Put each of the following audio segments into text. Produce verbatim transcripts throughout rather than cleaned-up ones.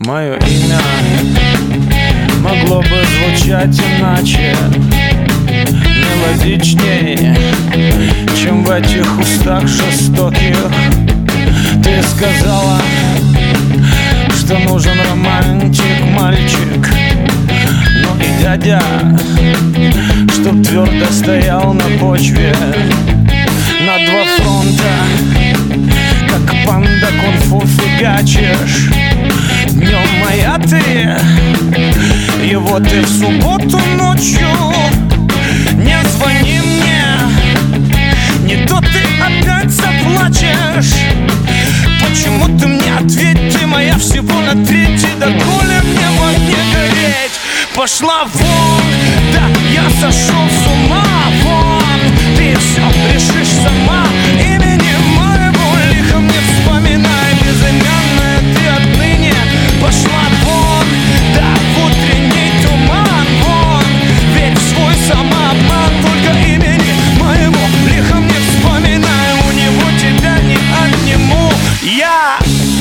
Мое имя могло бы звучать иначе, мелодичнее, чем в этих устах жестоких. Ты сказала, что нужен романтик, мальчик, но и дядя, чтоб твердо стоял на почве. На два фронта, как панда кунг-фу фигачишь. Днем моя ты, и вот ты в субботу ночью не звони мне, не то ты опять заплачешь. Почему ты мне ответь, ты моя всего на треть, и доколе мне в огне гореть? Пошла вон, да я сошел с ума, вон, ты все решишь сама. Имени моего лихо мне вспоминай, безымянная ты отныне. Пошла вон, да в утренний туман, вон, ведь свой самообман, только имени моего лихо мне вспоминай, у него тебя не отниму я.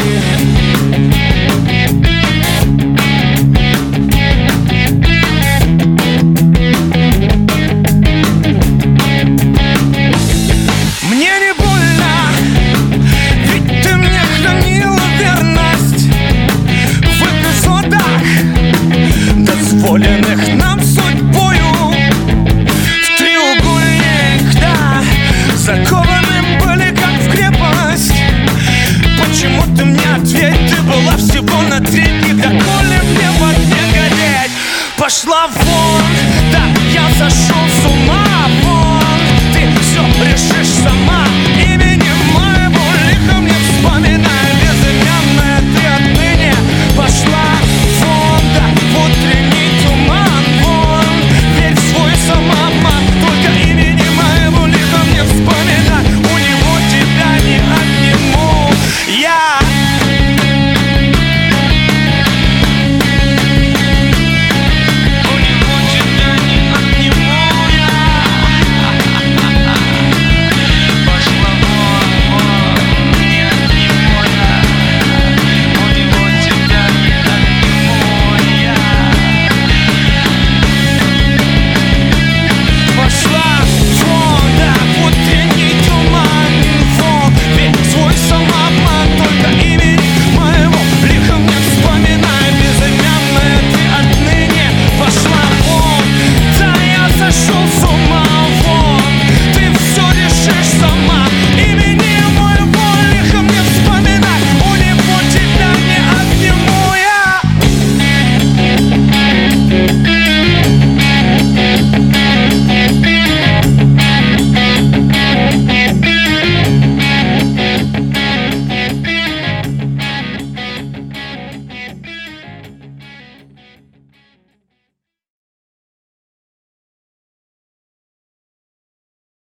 Дозволенных нам судьбою в треугольник, да, закованы были как в крепость. Почему ты мне ответь, ты была всего на треть, и доколе мне в огне гореть? Пошла вон, да я зашел с